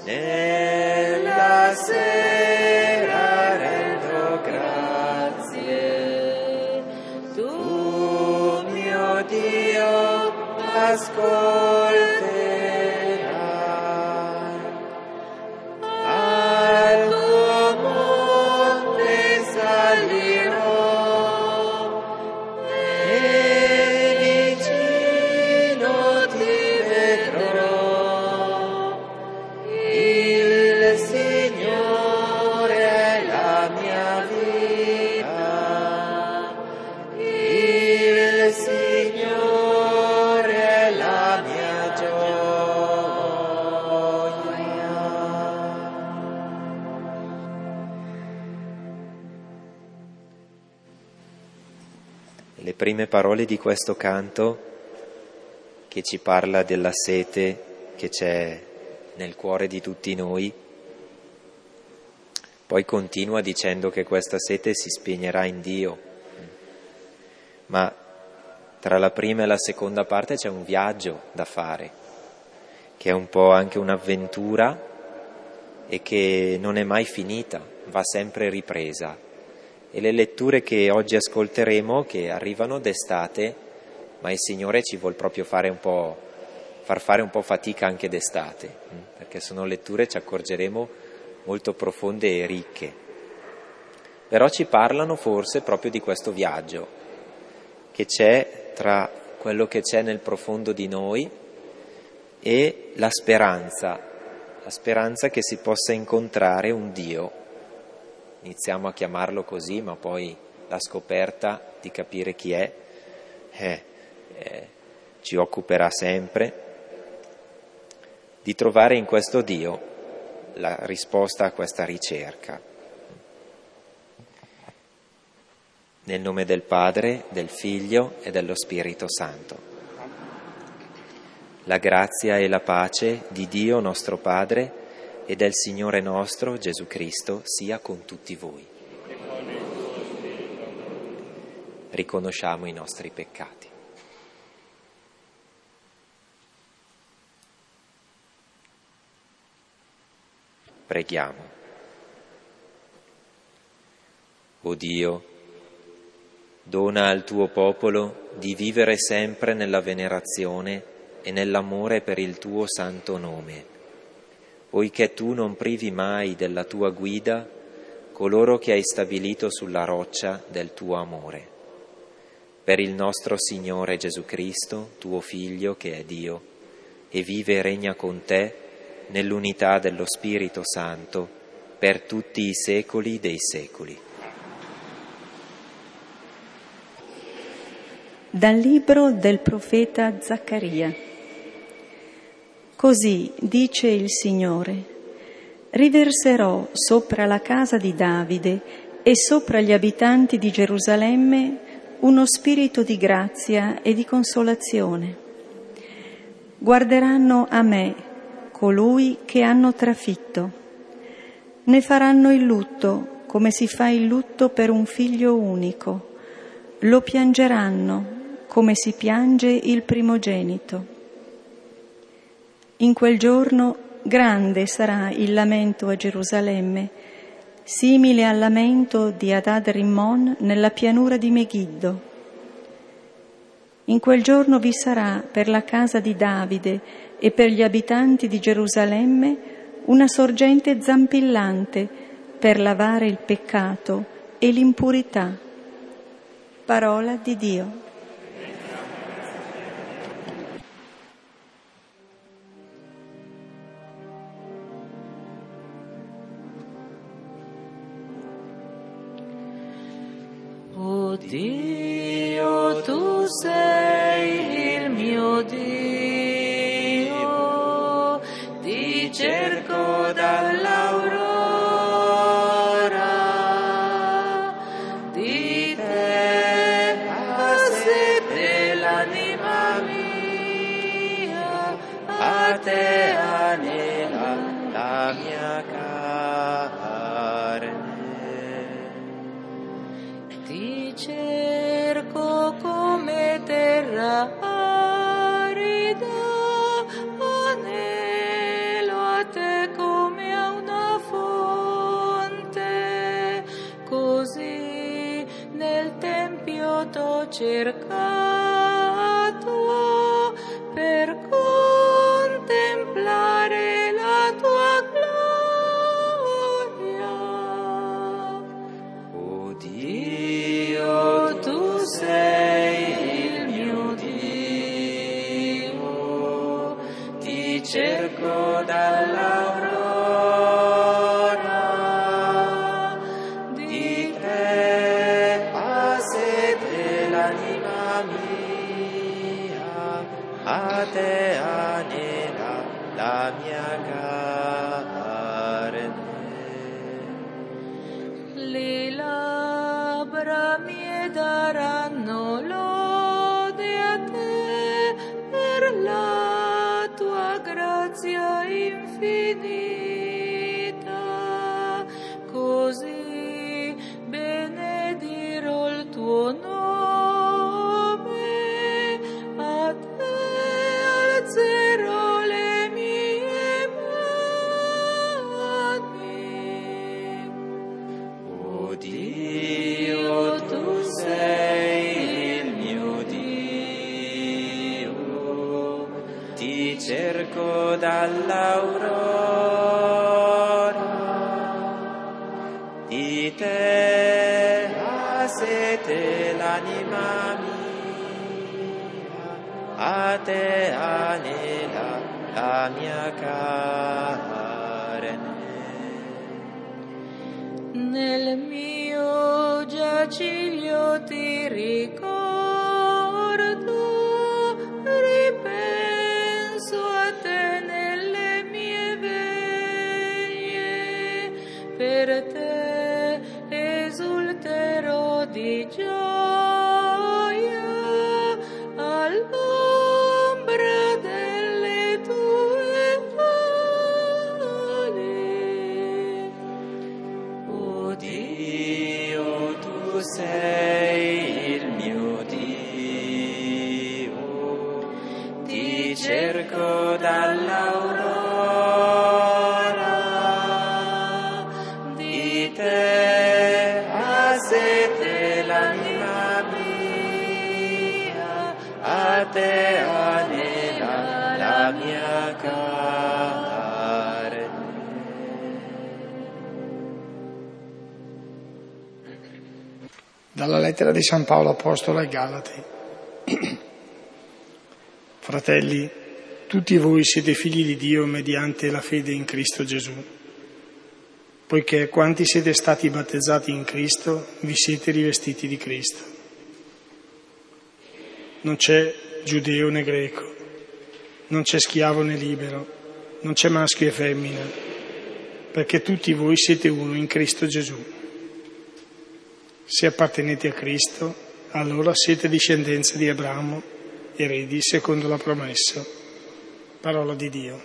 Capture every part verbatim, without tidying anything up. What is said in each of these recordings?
nella sera rendo grazie, tu mio Dio ascolterai, al tuo monte salirò e vicino ti vedrò, il Signore è la mia vita, il Signore è la mia gioia. Le prime parole di questo canto, che ci parla della sete che c'è nel cuore di tutti noi, poi continua dicendo che questa sete si spegnerà in Dio, ma tra la prima e la seconda parte c'è un viaggio da fare, che è un po' anche un'avventura e che non è mai finita, va sempre ripresa. E le letture che oggi ascolteremo, che arrivano d'estate, ma il Signore ci vuol proprio fare un po', far fare un po' fatica anche d'estate, perché sono letture, ci accorgeremo, molto profonde e ricche. Però ci parlano forse proprio di questo viaggio che c'è tra quello che c'è nel profondo di noi e la speranza, la speranza che si possa incontrare un Dio. Iniziamo a chiamarlo così, ma poi la scoperta di capire chi è eh, eh, ci occuperà sempre, di trovare in questo Dio la risposta a questa ricerca. Nel nome del Padre, del Figlio e dello Spirito Santo. La grazia e la pace di Dio nostro Padre e del Signore nostro Gesù Cristo sia con tutti voi. Riconosciamo i nostri peccati. Preghiamo. O Dio, dona al tuo popolo di vivere sempre nella venerazione e nell'amore per il tuo santo nome, poiché tu non privi mai della tua guida coloro che hai stabilito sulla roccia del tuo amore. Per il nostro Signore Gesù Cristo, tuo Figlio, che è Dio, e vive e regna con te nell'unità dello Spirito Santo, per tutti i secoli dei secoli. Dal libro del profeta Zaccaria. Così dice il Signore: riverserò sopra la casa di Davide e sopra gli abitanti di Gerusalemme uno spirito di grazia e di consolazione. Guarderanno a me, colui che hanno trafitto. Ne faranno il lutto come si fa il lutto per un figlio unico. Lo piangeranno come si piange il primogenito. In quel giorno grande sarà il lamento a Gerusalemme, simile al lamento di Adad Rimmon nella pianura di Megiddo. In quel giorno vi sarà per la casa di Davide e per gli abitanti di Gerusalemme una sorgente zampillante per lavare il peccato e l'impurità. Parola di Dio. O Dio, tu sei il mio Dio, ti cerco dall'aurora, di te ha sete l'anima mia, a te anela la mia carne. Ti cerco come terra arida, anelo a te come cercato per contemplare la tua gloria. O Dio, tu sei il mio Dio, ti cerco dall'aurora, di te ha sete l'anima mia, a te anela la mia carne. Le labbra mie daranno lode a te per la tua grazia infinita, così benedirò il tuo nome, a te alzerò le mie mani. O Dio, tu sei il mio Dio, ti cerco dall'aurora, di te ha sete l'anima mia, a te anela la mia carne. Nel mio giaciglio ti ricordo, ripenso a te nelle mie veglie, per te esulterò di gioia all'ombra delle tue ali. O Dio, tu sei il mio Dio, ti cerco dall'aurora, di te ha sete l'anima mia, a te anela la mia carne. Dalla lettera di San Paolo Apostolo ai Galati. Fratelli, tutti voi siete figli di Dio mediante la fede in Cristo Gesù, poiché quanti siete stati battezzati in Cristo, vi siete rivestiti di Cristo. Non c'è giudeo né greco, non c'è schiavo né libero, non c'è maschio e femmina, perché tutti voi siete uno in Cristo Gesù. Se appartenete a Cristo, allora siete discendenza di Abramo, eredi secondo la promessa. Parola di Dio.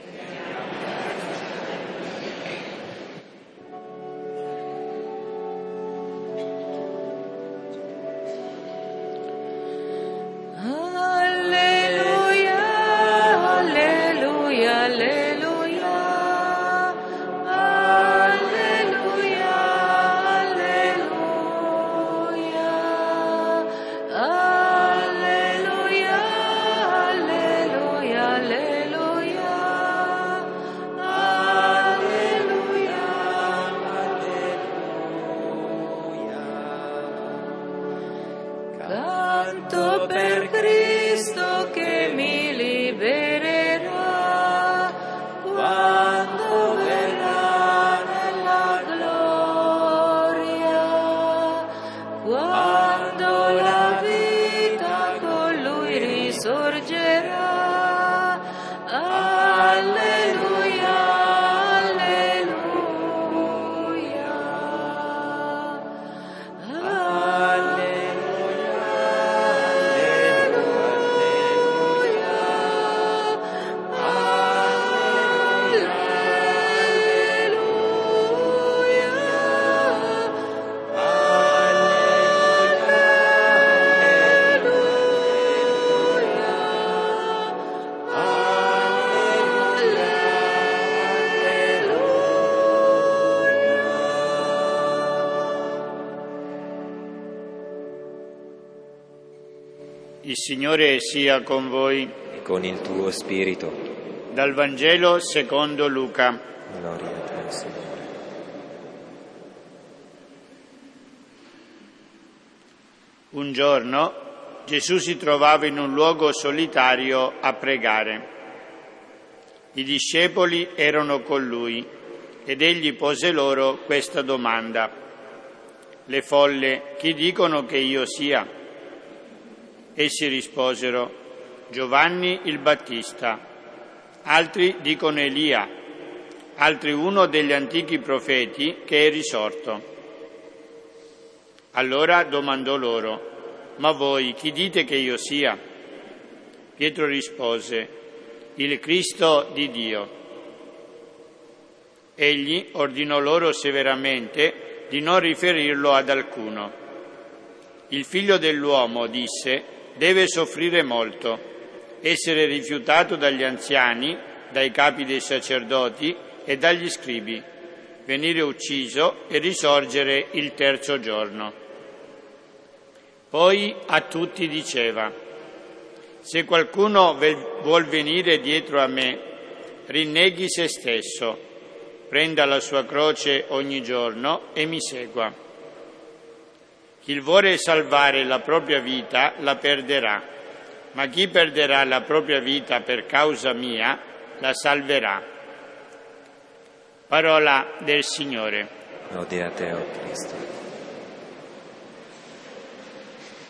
Alleluia, alleluia, alleluia, alleluia, alleluia, alleluia, alleluia, alleluia. Il Signore sia con voi. E con il tuo spirito. Dal Vangelo secondo Luca. Gloria a te, Signore. Un giorno Gesù si trovava in un luogo solitario a pregare. I discepoli erano con lui ed egli pose loro questa domanda: le folle, chi dicono che io sia? Essi risposero: Giovanni il Battista, altri dicono Elia, altri uno degli antichi profeti che è risorto. Allora domandò loro: ma voi chi dite che io sia? Pietro rispose: il Cristo di Dio. Egli ordinò loro severamente di non riferirlo ad alcuno. Il figlio dell'uomo, disse, deve soffrire molto, essere rifiutato dagli anziani, dai capi dei sacerdoti e dagli scribi, venire ucciso e risorgere il terzo giorno. Poi a tutti diceva: se qualcuno vuol venire dietro a me, rinneghi se stesso, prenda la sua croce ogni giorno e mi segua. Chi vuole salvare la propria vita la perderà, ma chi perderà la propria vita per causa mia la salverà. Parola del Signore. Lode a te, o Cristo.